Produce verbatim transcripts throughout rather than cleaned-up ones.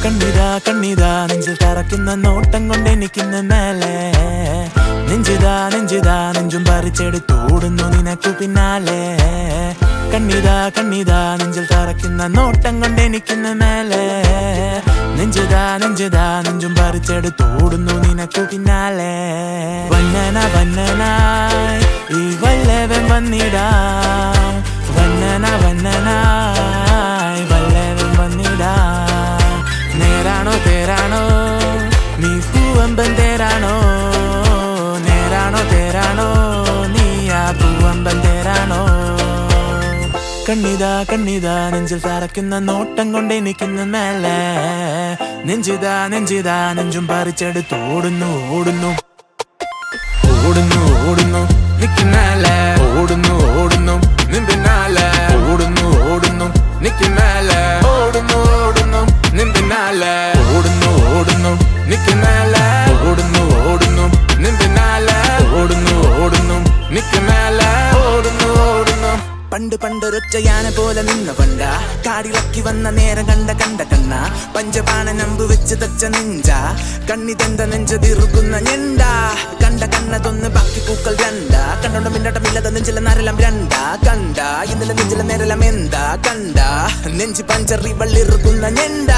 കണ്ണിതാ കണ്ണിതാ നെഞ്ചിൽ തറക്കുന്ന നോട്ടം കൊണ്ട് എനിക്കിന്ന് മേലെ നെഞ്ചിതാ നെഞ്ചിതാ നെഞ്ചും പറിച്ചെടുത്തോടുന്നു നിനക്കു പിന്നാലെ കണ്ണിതാ കണ്ണിതാ നെഞ്ചിൽ തറക്കുന്ന നോട്ടം കൊണ്ട് എനിക്കിന്ന് മേലെ നെഞ്ചിതാ നെഞ്ചിതാ നെഞ്ചും പറിച്ചെടുത്തോടുന്നു നിനക്കു പിന്നാലെ വന്നന വന്നനായി ഈ വല്ലവൻ വന്നിടാം വന്നന വന്നനായി വല്ലവൻ വന്നിടാം നേരാണോ തേരാണോ നീ പൂവമ്പൻ തേരാണോ നേരാണോ തേരാണോ നീ ആ പൂവമ്പൻ തേരാണോ കണ്ണിതാ കണ്ണിതാ നെഞ്ചിൽ തറക്കുന്ന നോട്ടം കൊണ്ട് എനിക്കിന്ന് മേലെ നെഞ്ചിതാ നെഞ്ചിതാ നെഞ്ചും പറിച്ചെടുത്തോടുന്നു ഓടുന്നു ഓടുന്നു ഓടുന്നു നിൽക്കുന്നാലെ ഓടുന്നു ഓടുന്നു നിമ്പിന്നാലെ ഓടുന്നു ഓടുന്നു നിൽക്കുന്നാലെ ഓടുന്നു ഓടുന്നു നിമ്പിന്നാലെ ഓടുന്നു ഓടുന്നു നിൽക്കുന്നാലെ ഓടുന്നു ഓടുന്നു നിമ്പിന്നാലെ ഓടുന്നു ഓടുന്നു നിൽക്കുന്നാലെ ഓടുന്നു ഓടുന്നു പണ്ട് പണ്ടൊരൊറ്റയാന പോലെ നിന്ന പണ്ട കാടിളക്കി വന്ന നേരം കണ്ട കണ്ട കണ്ണ പഞ്ചപാണ നമ്പ് വെച്ച് തച്ച നെഞ്ച കണ്ണി തന്റെ നെഞ്ച തീർക്കുന്ന ഞെണ്ട കണ്ട കണ്ണതൊന്ന് ബാക്കി പൂക്കൾ രണ്ട കണ്ടോണ്ട മിണ്ടട്ടമില്ലാതെ നെഞ്ചിലെ നരലം രണ്ട കണ്ട ഇന്നലെ നെഞ്ചിലെ നേരലം എന്താ കണ്ട നെഞ്ചി പഞ്ചറി വള്ളിറുക്കുന്ന ഞെണ്ട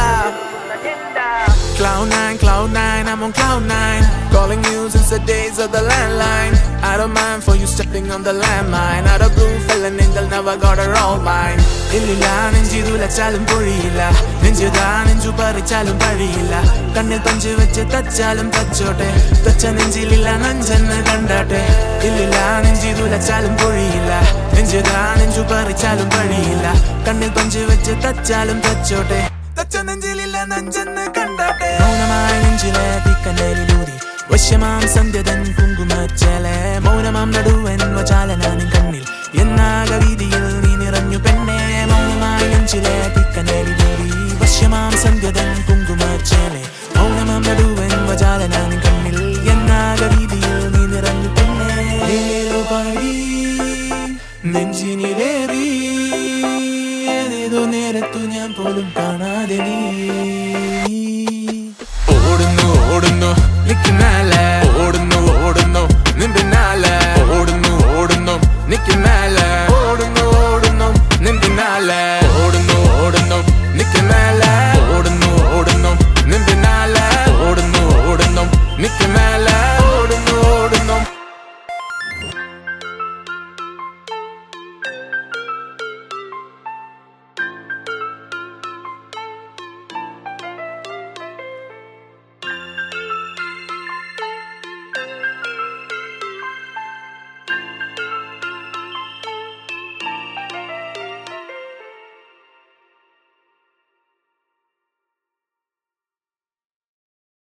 Cloud nine, cloud nine, I'm on cloud nine. Calling you since the days of the landline. I don't mind for you stepping on the landmine. Out of blue, felon angel never got her all mine. Illilla, nenjidu lachalum poriyilla. Nenjida, nenju parichalum pariyilla. Kannil panju veche tachalum tachote. Tacha nenjililla nanjanna kandate. Illilla, nenjidu lachalum poriyilla. Nenjida, nenju parichalum pariyilla. Kannil panju veche tachalum tachote. നെഞ്ചിലില്ല നെഞ്ചെന്ന് കണ്ടാട്ടെ മൗനമായി നെഞ്ചിലെ തീക്കനലിലൂതി വശ്യമാം സന്ധ്യതൻ കുങ്കുമച്ചേലെ മൗനമാം നടുവൻ വചാലനാനിൻ കണ്ണിൽ എന്നാക വീതിയിൽ നീ നിറഞ്ഞു പെണ്ണെ മൗനമായി നെഞ്ചിലെ തീക്കനലിലൂതി വശ്യമാം സന്ധ്യതൻ കുങ്കുമച്ചേലെ മൗനമാം നടുവൻ വചാലനാനിൻ കണ്ണിൽ എന്നാക വീതിയിൽ നീ നിറഞ്ഞു പെണ്ണെ ഏതോ പാടി നെഞ്ചിനിലേറി ഏതേതോ നേരത്തു ഞാൻ പോലും കാണാതെ നീ ഓടുന്നു ഓടുന്നു നിൽക്കുന്നാലെ